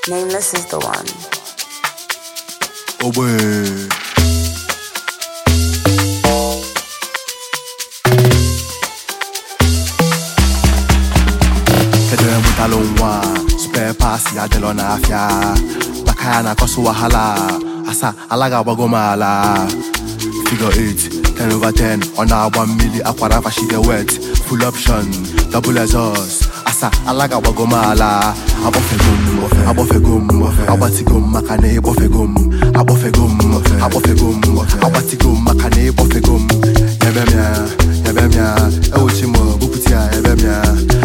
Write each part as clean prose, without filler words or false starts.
Nameless is the one. Oh boy. Kedem utalonwa, spare pass ya delona afya. Bakaya na kosu wahala, asa alaga wagomala. Figure 8, 10 over 10, on our 1 milli aquarafa she get wet. Full option, double exhaust. Asa alaga wagomala. Abofegum, abatigum, makane bofegum, abofegum, abatigum, makane bofegum. Yebemia, euchimo, buputia, yebemia.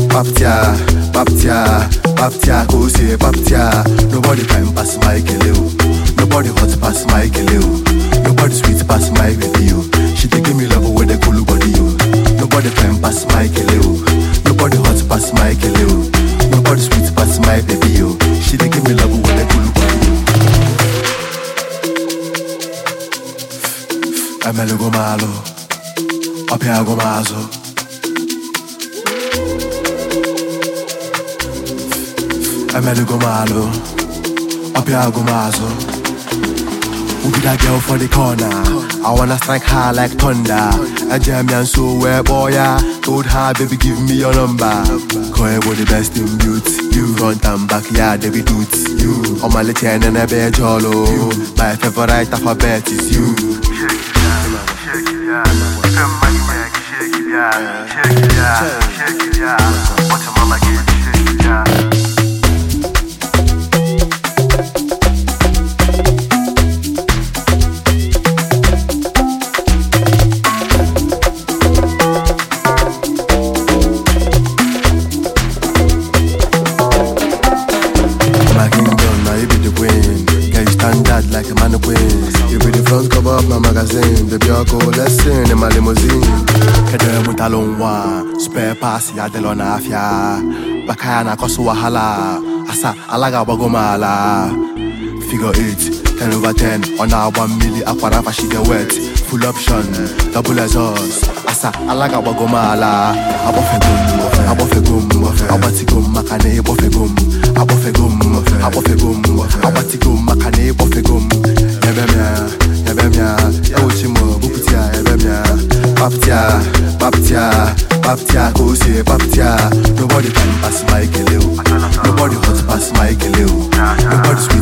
Baptia, go say Baptia. Nobody can pass my keleo. Nobody hot pass my keleo. Nobody sweet pass my video. She dey give me love with the cool body yo. Nobody can pass my keleo. Nobody hot pass my keleo. Nobody sweet pass my baby yo. She dey give me love with the cool body yo. Amelo go malo, apia go mazo. Amelo go malo, apia go mazo. Who be that girl for the corner? I wanna strike her like thunder. A German so where boy ya. Told her baby give me your number. Call you the best in beauty. You front and back yeah they be dudes. You on my little and a bed jolo. My favorite alphabet is you. Shake it ya. What's your mama give you shake it ya? Like a mannequin. You be the front cover of my magazine. Baby, I'll go lesson in my limousine. Kedem utalonwa, spare pass ya delona afya. Bakaya na kosu wahala, asa alaga wagomala. Figure 8, 10 over 10, on our 1 milli aquarafa she get wet. Full option, double exhaust, asa alaga wagomala. Abofegum, abatigum, makane bofegum, abofegum, abatigum, makane bofegum. Yebemia, euchimo, buputia, yebemia. Baptia, go say Baptia. Nobody can pass my keleo. Nobody hot pass my keleo. Nobody sweet